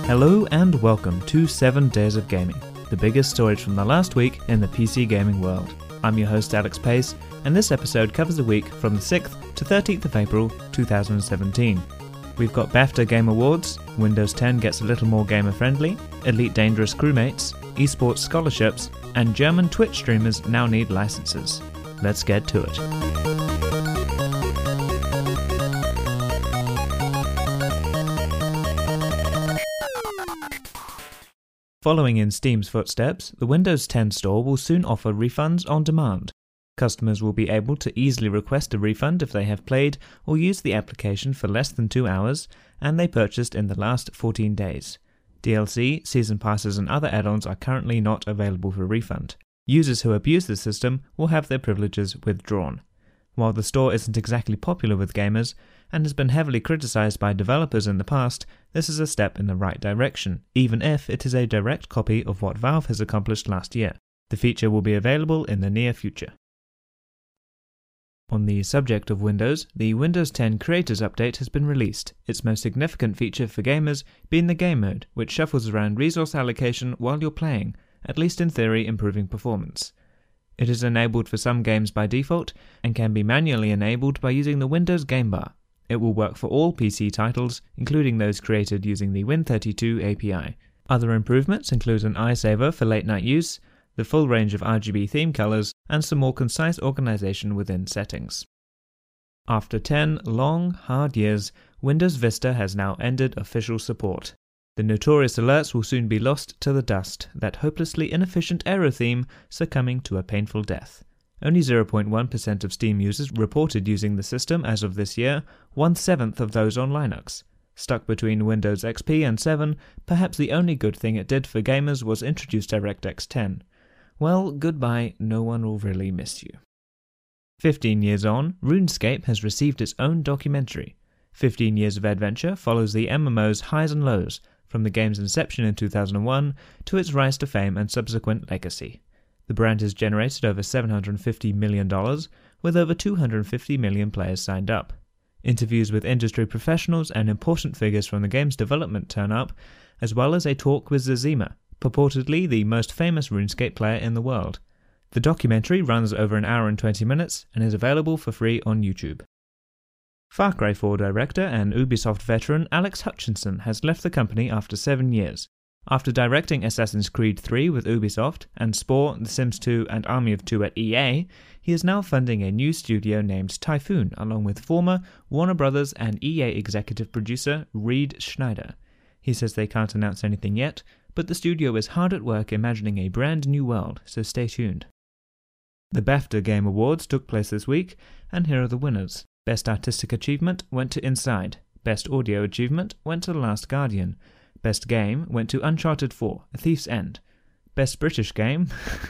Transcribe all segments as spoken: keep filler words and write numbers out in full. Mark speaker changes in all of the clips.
Speaker 1: Hello and welcome to seven Days of Gaming, the biggest stories from the last week in the P C gaming world. I'm your host Alex Pace, and this episode covers the week from the sixth to thirteenth of April two thousand seventeen. We've got BAFTA Game Awards, Windows ten gets a little more gamer friendly, Elite Dangerous crewmates, esports scholarships, and German Twitch streamers now need licenses. Let's get to it. Following in Steam's footsteps, the Windows ten store will soon offer refunds on demand. Customers will be able to easily request a refund if they have played or used the application for less than two hours and they purchased in the last fourteen days. D L C, season passes and other add-ons are currently not available for refund. Users who abuse the system will have their privileges withdrawn. While the store isn't exactly popular with gamers and has been heavily criticized by developers in the past, this is a step in the right direction, even if it is a direct copy of what Valve has accomplished last year. The feature will be available in the near future. On the subject of Windows, the Windows ten Creators Update has been released, its most significant feature for gamers being the Game Mode, which shuffles around resource allocation while you're playing, at least in theory improving performance. It is enabled for some games by default, and can be manually enabled by using the Windows Game Bar. It will work for all P C titles, including those created using the Win thirty-two A P I. Other improvements include an eye saver for late night use, the full range of R G B theme colors, and some more concise organization within settings. After ten long, hard years, Windows Vista has now ended official support. The notorious alerts will soon be lost to the dust, that hopelessly inefficient error theme succumbing to a painful death. Only zero point one percent of Steam users reported using the system as of this year, one-seventh of those on Linux. Stuck between Windows X P and seven, perhaps the only good thing it did for gamers was introduce DirectX ten. Well, goodbye, no one will really miss you. fifteen years on, RuneScape has received its own documentary. fifteen years of adventure follows the M M O's highs and lows, from the game's inception in two thousand one to its rise to fame and subsequent legacy. The brand has generated over seven hundred fifty million dollars, with over two hundred fifty million players signed up. Interviews with industry professionals and important figures from the game's development turn up, as well as a talk with Zazima, purportedly the most famous RuneScape player in the world. The documentary runs over an hour and twenty minutes and is available for free on YouTube. Far Cry four director and Ubisoft veteran Alex Hutchinson has left the company after seven years. After directing Assassin's Creed three with Ubisoft and Spore, The Sims two and Army of Two at E A, he is now funding a new studio named Typhoon along with former Warner Brothers and E A executive producer Reed Schneider. He says they can't announce anything yet, but the studio is hard at work imagining a brand new world, so stay tuned. The BAFTA Game Awards took place this week, and here are the winners. Best Artistic Achievement went to Inside. Best Audio Achievement went to The Last Guardian. Best Game went to Uncharted four, A Thief's End. Best British Game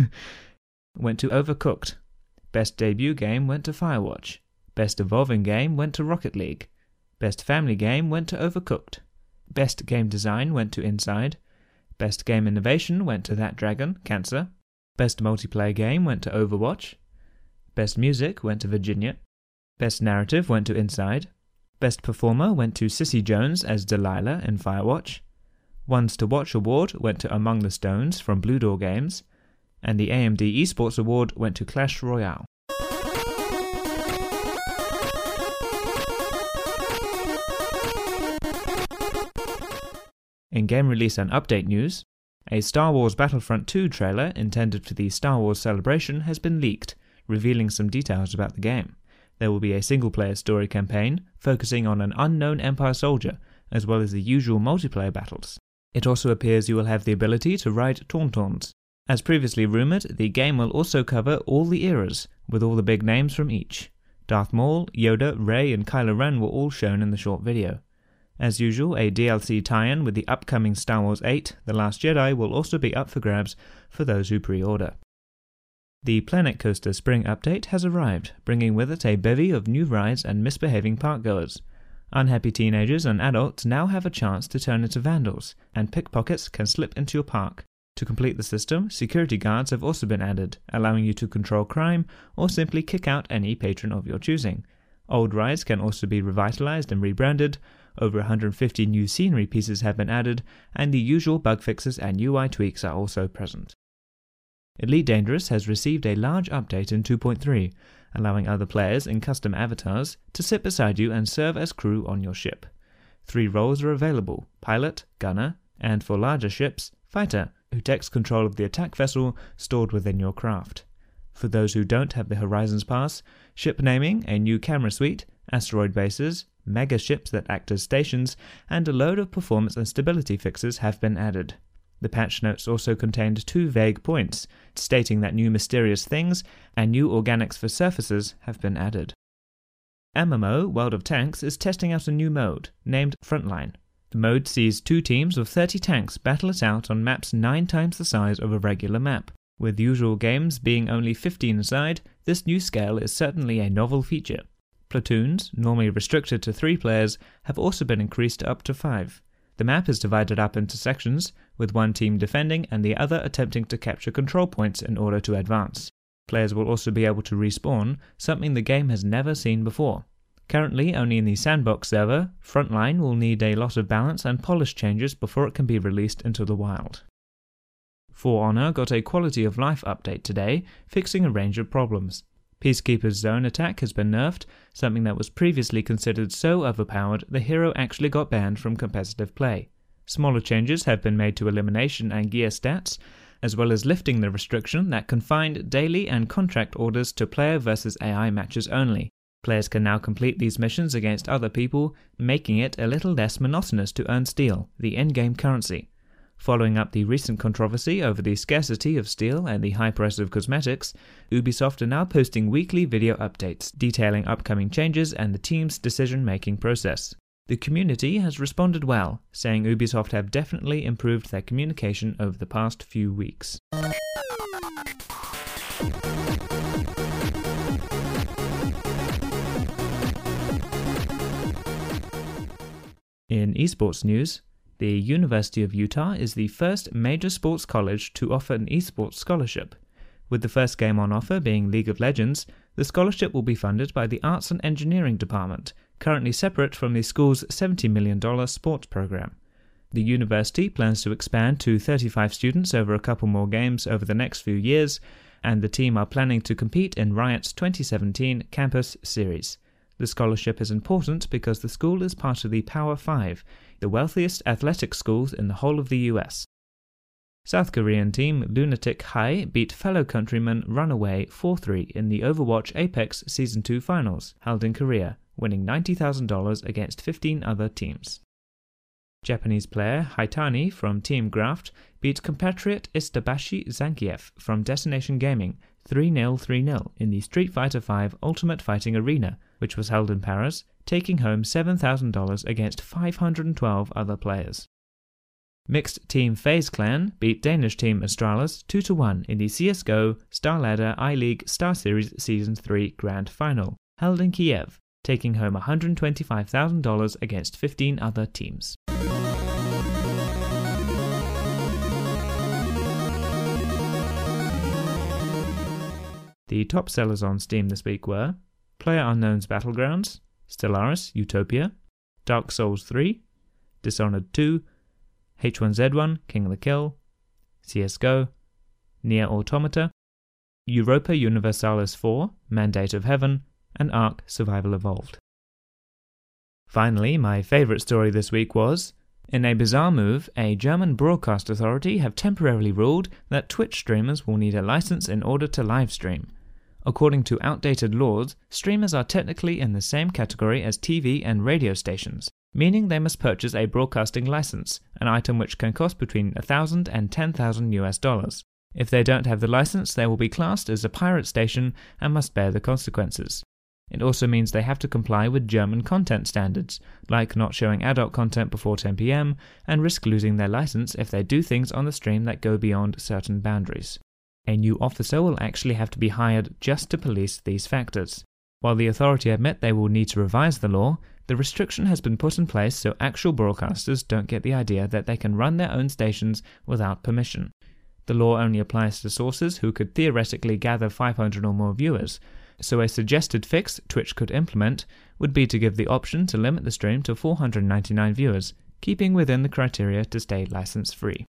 Speaker 1: went to Overcooked. Best Debut Game went to Firewatch. Best Evolving Game went to Rocket League. Best Family Game went to Overcooked. Best Game Design went to Inside. Best Game Innovation went to That Dragon, Cancer. Best Multiplayer Game went to Overwatch. Best Music went to Virginia. Best Narrative went to Inside. Best Performer went to Cissy Jones as Delilah in Firewatch. Ones to Watch Award went to Among the Stones from Blue Door Games. And the A M D Esports Award went to Clash Royale. In game release and update news, a Star Wars Battlefront two trailer intended for the Star Wars Celebration has been leaked, revealing some details about the game. There will be a single-player story campaign focusing on an unknown Empire soldier, as well as the usual multiplayer battles. It also appears you will have the ability to ride Tauntauns. As previously rumoured, the game will also cover all the eras, with all the big names from each. Darth Maul, Yoda, Rey and Kylo Ren were all shown in the short video. As usual, a D L C tie-in with the upcoming Star Wars eight, The Last Jedi, will also be up for grabs for those who pre-order. The Planet Coaster Spring Update has arrived, bringing with it a bevy of new rides and misbehaving parkgoers. Unhappy teenagers and adults now have a chance to turn into vandals, and pickpockets can slip into your park. To complete the system, security guards have also been added, allowing you to control crime or simply kick out any patron of your choosing. Old rides can also be revitalized and rebranded, Over one hundred fifty new scenery pieces have been added, and the usual bug fixes and U I tweaks are also present. Elite Dangerous has received a large update in two point three, allowing other players in custom avatars to sit beside you and serve as crew on your ship. Three roles are available: pilot, gunner, and for larger ships, fighter, who takes control of the attack vessel stored within your craft. For those who don't have the Horizons Pass, ship naming, a new camera suite, asteroid bases, mega ships that act as stations, and a load of performance and stability fixes have been added. The patch notes also contained two vague points, stating that new mysterious things and new organics for surfaces have been added. M M O World of Tanks is testing out a new mode, named Frontline. The mode sees two teams of thirty tanks battle it out on maps nine times the size of a regular map. With usual games being only fifteen aside, this new scale is certainly a novel feature. Platoons, normally restricted to three players, have also been increased up to five. The map is divided up into sections, with one team defending and the other attempting to capture control points in order to advance. Players will also be able to respawn, something the game has never seen before. Currently only in the sandbox server, Frontline will need a lot of balance and polish changes before it can be released into the wild. For Honor got a quality of life update today, fixing a range of problems. Peacekeeper's zone attack has been nerfed, something that was previously considered so overpowered the hero actually got banned from competitive play. Smaller changes have been made to elimination and gear stats, as well as lifting the restriction that confined daily and contract orders to player versus A I matches only. Players can now complete these missions against other people, making it a little less monotonous to earn steel, the in-game currency. Following up the recent controversy over the scarcity of steel and the high price of cosmetics, Ubisoft are now posting weekly video updates detailing upcoming changes and the team's decision-making process. The community has responded well, saying Ubisoft have definitely improved their communication over the past few weeks. In esports news, the University of Utah is the first major sports college to offer an esports scholarship. With the first game on offer being League of Legends, the scholarship will be funded by the Arts and Engineering Department, currently separate from the school's seventy million dollars sports program. The university plans to expand to thirty-five students over a couple more games over the next few years, and the team are planning to compete in Riot's twenty seventeen Campus Series. The scholarship is important because the school is part of the Power Five, the wealthiest athletic schools in the whole of the U S. South Korean team Lunatic High beat fellow countryman Runaway four three in the Overwatch Apex Season two finals, held in Korea, winning ninety thousand dollars against fifteen other teams. Japanese player Haitani from Team Graft beat compatriot Istabashi Zankiev from Destination Gaming three nil three nil in the Street Fighter five Ultimate Fighting Arena, which was held in Paris, taking home seven thousand dollars against five hundred twelve other players. Mixed Team FaZe Clan beat Danish team Astralis two to one in the C S G O StarLadder I-League Star Series Season three Grand Final, held in Kiev, taking home one hundred twenty-five thousand dollars against fifteen other teams. The top sellers on Steam this week were PlayerUnknown's Battlegrounds, Stellaris Utopia, Dark Souls three, Dishonored two, H one Z one King of the Kill, C S G O, Nier Automata, Europa Universalis four Mandate of Heaven, and Ark Survival Evolved. Finally, my favourite story this week was, in a bizarre move, a German broadcast authority have temporarily ruled that Twitch streamers will need a license in order to livestream. According to outdated laws, streamers are technically in the same category as T V and radio stations, meaning they must purchase a broadcasting license, an item which can cost between one thousand and ten thousand US dollars. If they don't have the license, they will be classed as a pirate station and must bear the consequences. It also means they have to comply with German content standards, like not showing adult content before ten p m, and risk losing their license if they do things on the stream that go beyond certain boundaries. A new officer will actually have to be hired just to police these factors. While the authority admit they will need to revise the law, the restriction has been put in place so actual broadcasters don't get the idea that they can run their own stations without permission. The law only applies to sources who could theoretically gather five hundred or more viewers, So a suggested fix Twitch could implement would be to give the option to limit the stream to four hundred ninety-nine viewers, keeping within the criteria to stay license-free.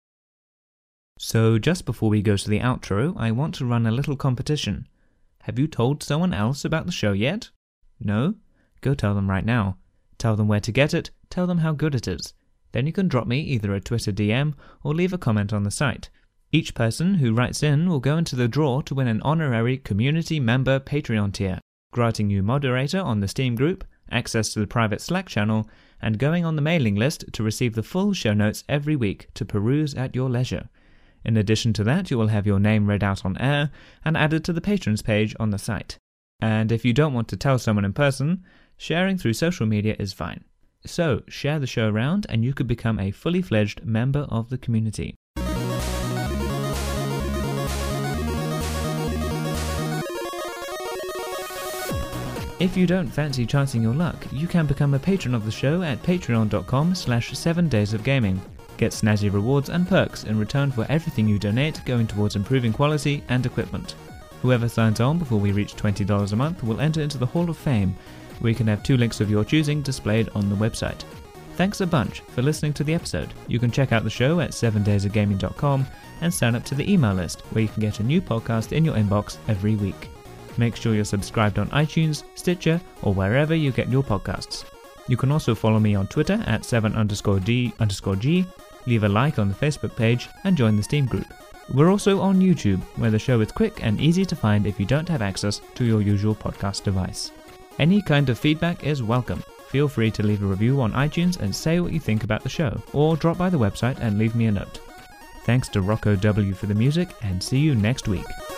Speaker 1: So just before we go to the outro, I want to run a little competition. Have you told someone else about the show yet? No? Go tell them right now. Tell them where to get it, tell them how good it is. Then you can drop me either a Twitter D M or leave a comment on the site. Each person who writes in will go into the draw to win an honorary community member Patreon tier, granting you moderator on the Steam group, access to the private Slack channel, and going on the mailing list to receive the full show notes every week to peruse at your leisure. In addition to that, you will have your name read out on air and added to the patrons page on the site. And if you don't want to tell someone in person, sharing through social media is fine. So, share the show around and you could become a fully fledged member of the community. If you don't fancy chancing your luck, you can become a patron of the show at patreon.com slash 7 days of gaming. Get snazzy rewards and perks in return for everything you donate going towards improving quality and equipment. Whoever signs on before we reach twenty dollars a month will enter into the Hall of Fame, where you can have two links of your choosing displayed on the website. Thanks a bunch for listening to the episode. You can check out the show at seven days of gaming dot com and sign up to the email list where you can get a new podcast in your inbox every week. Make sure you're subscribed on iTunes, Stitcher, or wherever you get your podcasts. You can also follow me on Twitter at 7 underscore D underscore G, leave a like on the Facebook page, and join the Steam group. We're also on YouTube, where the show is quick and easy to find if you don't have access to your usual podcast device. Any kind of feedback is welcome. Feel free to leave a review on iTunes and say what you think about the show, or drop by the website and leave me a note. Thanks to Rocco W for the music, and see you next week.